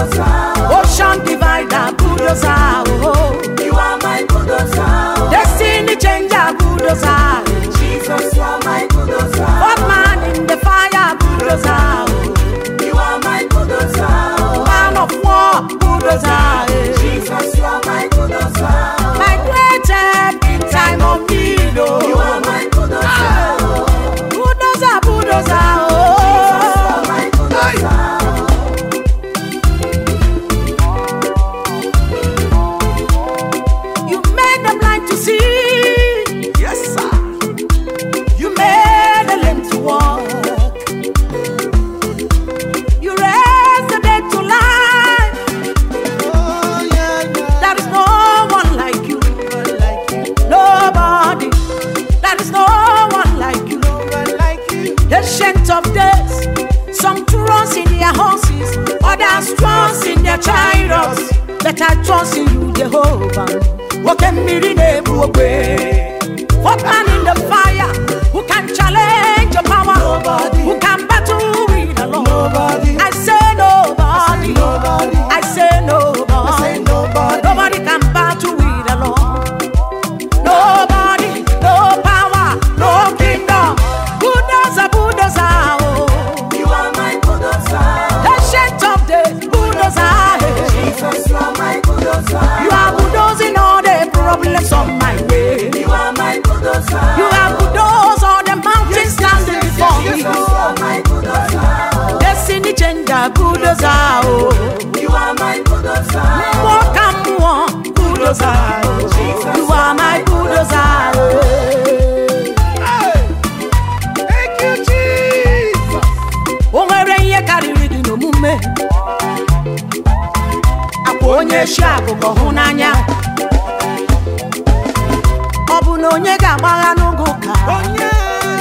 Ocean divider, bulldozer. You are my bulldozer. Destiny changer, bulldozer. Jesus, you are my bulldozer. What man in the fire, bulldozer. You are my bulldozer. Man of war, bulldozer. Jesus, you are my bulldozer. My great help in time of need. You are my bulldozer. Bulldozer, bulldozer. Jesus, you are my bulldozer. You made them blind to see. Yes, sir. You made the lame to walk. You raised the dead to life. Oh, yeah, yeah. There is no one like you. Nobody. There is no one like you. No one like you. Ancient of days. Some trust in their horses, others trust in their chariots. But I trust in you, Jehovah. What can be What man in the fire who can challenge your power? Nobody. Who can battle with the Lord? Nobody. I say nobody. Nobody. I say nobody. I say nobody. Nobody can battle with the Lord. Nobody, no power, no kingdom. Bulldozer, bulldozer. Oh. You are my bulldozer. Ancient of days, bulldozer. Jesus, you are my bulldozer. You are bulldozing all the problems on my way. You are my bulldozer. You are bulldozing all the mountains standing before me. Jesus, you are my bulldozer. Destiny changer, bulldozer. Oh. You are my bulldozer. Walk and walk, bulldozer. Jesus, You are my bulldozer. Hey. Thank you, Jesus. O nwere ihe karịrị gị n'omume. Akwa onye shi akụkọ hụ n'anya. Ọ bụ na onye ga-agbagha n'oge ụka. Onye.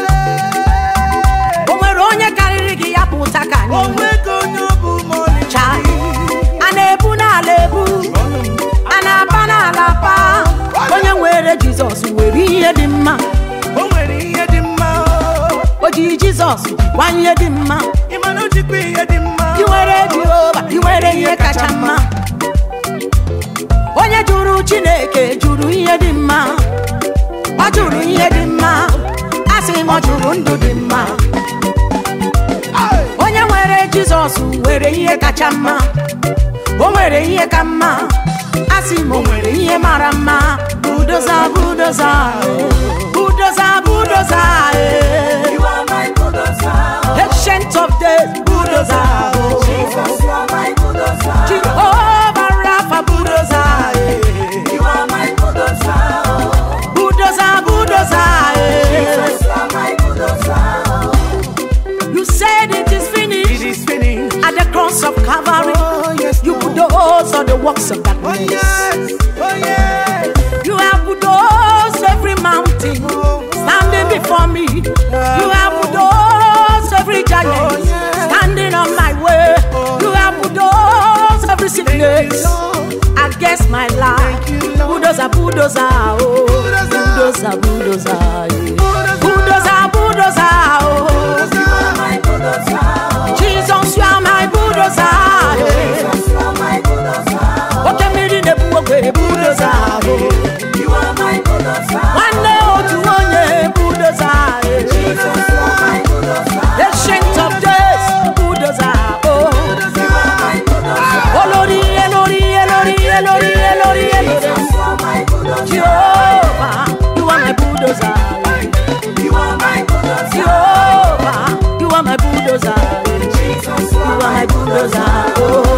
O nwere onye karịrị gị ya pụta ka anyị. Onwego onye ọ bụ ma ọ dị. Chai. A na-ebu n'ala ebu. A na-apa n'ala apa. Onye nwere Jizọs nwere ihe dị mma. O nwere ihe dị mma. O ji Jizọs gwa ihe dị mma. Ị ma na o jikwa ihe dị mma. I nwere Jehova, I nwere ihe kacha mma. Onye jụrụ Chineke jụrụ ihe dị mma. Ọ jụrụ ihe dị mma. Asị m ọ jụrụ ndụ dị mma. Onye nwere Jizọs nwere ihe kacha mma. O nwere ihe ka mma. Asị m o nwere ihe mara mma. Bulldozer, bulldozer. Bulldozer, bulldozer. You are my bulldozer. Ancient of days, bulldozer. Jesus, you are my bulldozer. Jehovah Rapha, bulldozer. You are my bulldozer. Bulldozer, bulldozer. Jesus, you are my bulldozer. You said it is It finished is finished. at the cross of Calvary. Oh, yes, You Lord. bulldoze all the works of Oh, darkness. yes. Oh, yes. You have bulldozed every mountain standing before me. You have bulldozed every giant standing on my way. You have bulldozed every sickness against my life. Bulldozer, bulldozer, oh. Bulldozer, bulldozer, yeah. Bulldozer, bulldozer, oh. You are my bulldozer. Jesus, you are my bulldozer. Jesus, you are my bulldozer. Okay, me in the bulldozer. You are my bulldozer. One day, oh, to one day, bulldozer. Jesus, you are my bulldozer. Ancient of days, bulldozer. Oh, You are my bulldozer. Elori, Elori, Elori, Elori, Elori, Elori. Jesus, you are my bulldozer. Jehovah, you are my bulldozer. You are my bulldozer. Jehovah, you are my bulldozer. Jesus, you You are are my my bulldozer. Oh.